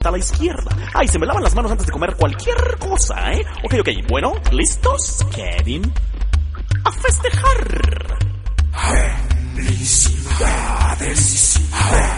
a la izquierda. Ay, se me lavan las manos antes de comer cualquier cosa, ¿eh? Ok, bueno, ¿listos, Kevin? ¡A festejar! Felicidades.